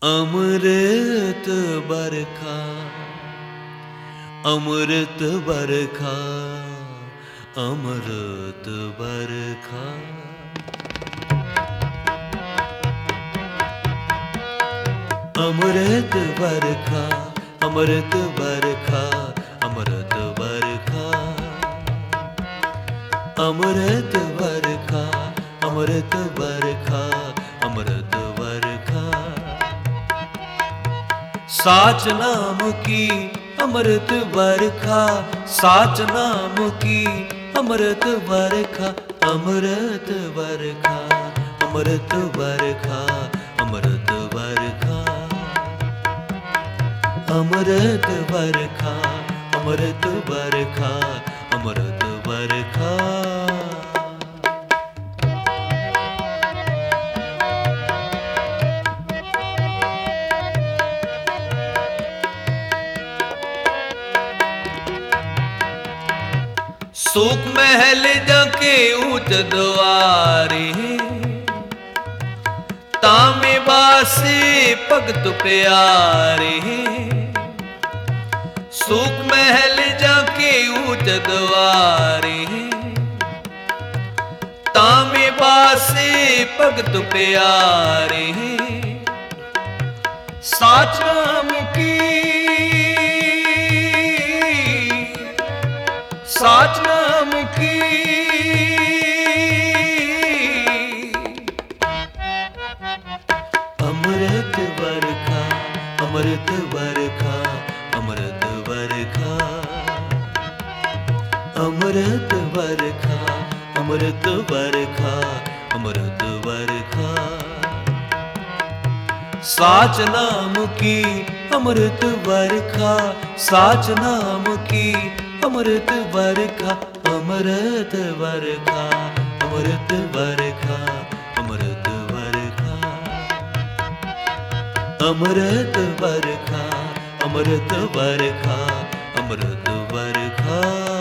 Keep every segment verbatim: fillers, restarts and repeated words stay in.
अमृत बरखा, अमृत बरखा, अमृत बरखा। अमृत बरखा, अमृत बरखा, अमृत बरखा। अमृत बरखा, अमृत बरखा, अमृत बरखा। साच नाम की अमृत बरखा, साच नाम की अमृत बरखा। अमृत बरखा, अमृत बरखा, अमृत बरखा। अमृत बरखा, अमृत बरखा, अमृत बरखा। सुख महल जाके ऊंच द्वारे, तामे बासे भगत प्यारे। सुख महल जाके ऊंच द्वारे, तामे बासे भगत प्यारे। साच नाम की, साच नाम की। अमृत बरखा, अमृत बरखा, अमृत बरखा। अमृत बरखा, अमृत बरखा, अमृत बरखा। साच नाम की अमृत बरखा, साच नाम की अमृत बरखा। अमृत बरखा, अमृत बरखा, अमृत बरखा। अमृत बरखा, अमृत बरखा, अमृत बरखा।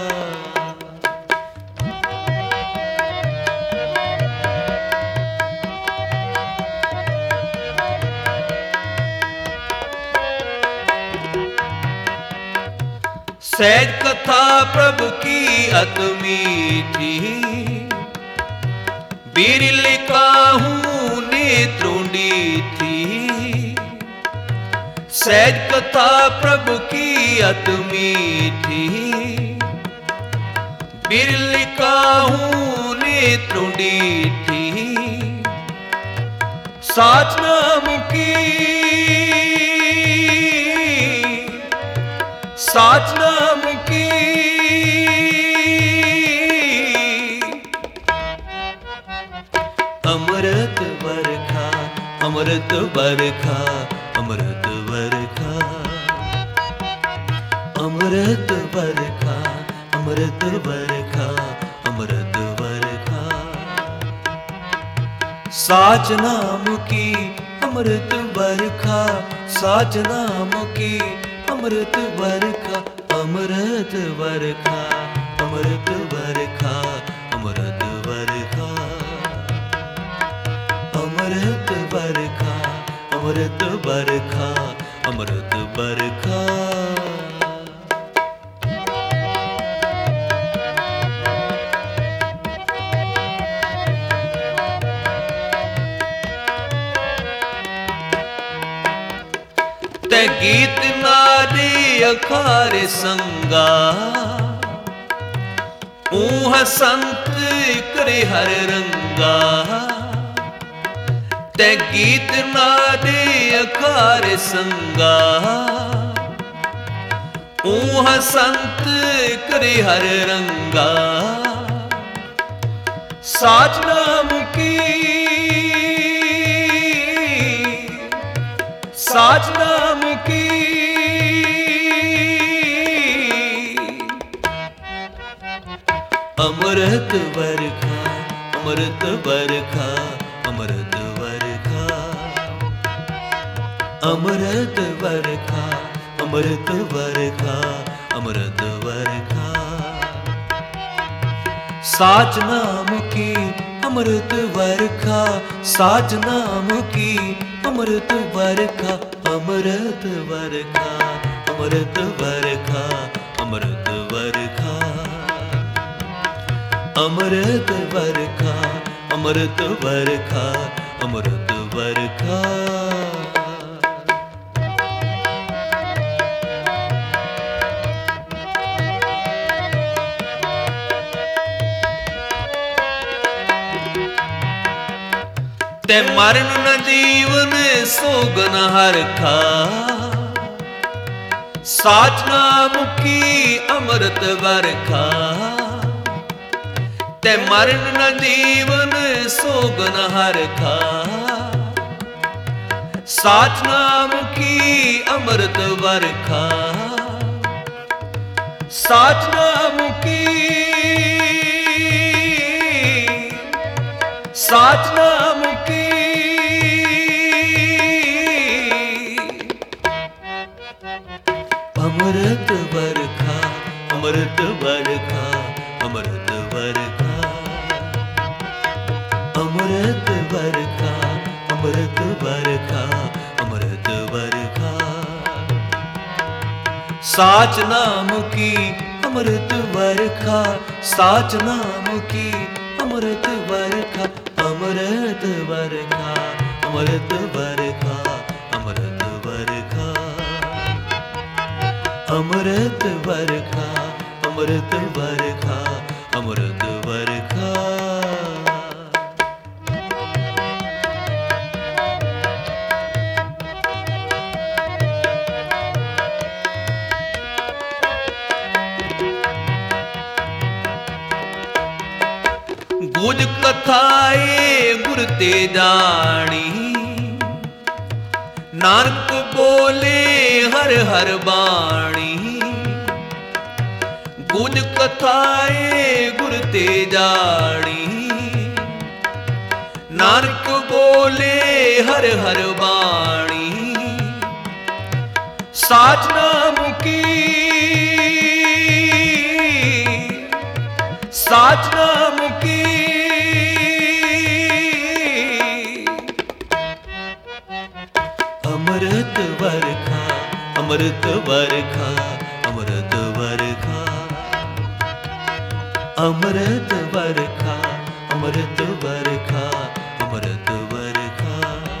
सहज कथा प्रभु की अति मीठी, बिरल काहू नेत्रों थी। सहज कथा प्रभु की अति मीठी, बिरल काहू नेत्रों थी। साच नाम की, साच नाम की। अमृत बरखा, अमृत बरखा, अमृत बरखा। अमृत बरखा, अमृत बरखा, अमृत बरखा। साच नाम की अमृत बरखा, साच नाम की अमृत बरखा। अमृत बरखा, अमृत बरखा, अमृत बरखा। अमृत बरखा, अमृत बरखा, अमृत बरखा। ते गीत नारी अखार संगा, ऊह संत करे हर रंगा। ते गीत नारी अखार संगा, ऊह संत करे हर रंगा। साच नाम की, साच नाम की। अमृत बरखा, अमृत बरखा, अमृत बरखा। अमृत बरखा, अमृत बरखा, अमृत बरखा। साच नाम की अमृत बरखा, साच नाम की अमृत वर्खा अमृत वर्खा अमृत वर्खा अमृत वर्खा अमृत वर्खा अमृत वर्खा अमृत वर्खा। ते मरण न जीवन सोगन हरखा साचना मुखी अमृत वर्खा। ते मरण न जीवन सोगन हरखा साचना मुखी अमृत वर्खा। साचना मुखी साचना मुखी अमृत वर्खा अमृत वर्खा अमृत वर्खा अमृत वर्खा अमृत वर्खा अमृत वर्खा। साच नाम की अमृत वर्खा साच नाम की अमृत वर्खा अमृत वर्खा अमृत वर्खा अमृत वर्खा अमृत वर्खा अमृत वर्खा अमृत वर्खा। गुज कथाए गुर ते जानी नानक बोले हर हर बाणी। गुज कथाए गुर ते जानी नानक बोले हर हर बाणी। साच नाम की साच नाम की अमृत वर्खा अमृत वर्खा अमृत वर्खा अमृत वर्खा अमृत वर्खा अमृत वर्खा।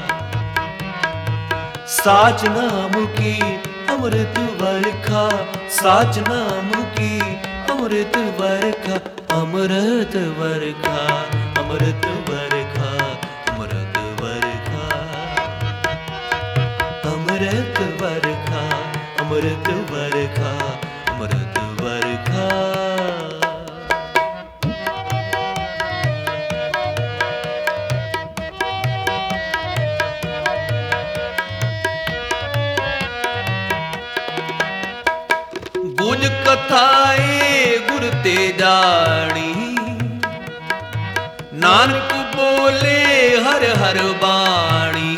साच नाम की अमृत वर्खा साच नाम की अमृत वर्खा अमृत वर्खा अमृत वर्खा अमृत वर्खा अमृत वर्खा अमृत वर्खा अमृत वर्खा। गुज कथाए गुर ते जानी नानक बोले हर हर बाणी।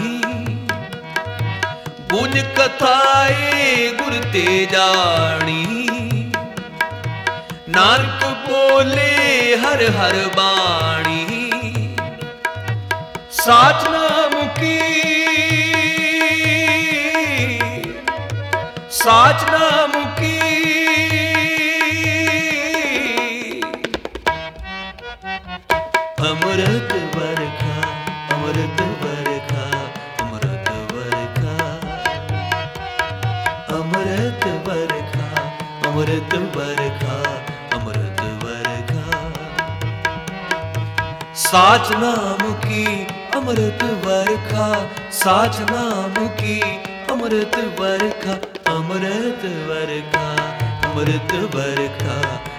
गुज कथाए गुर ते जानी नानक बोले हर हर बाणी। साच नाम की साच नाम की अमृत वर्खा अमृत वर्खा अमृत वर्खा अमृत वर्खा अमृत वर्खा अमृत वर्खा। साच नाम की अमृत वर्खा साच नाम की अमृत वर्खा अमृत वर्खा अमृत वर्खा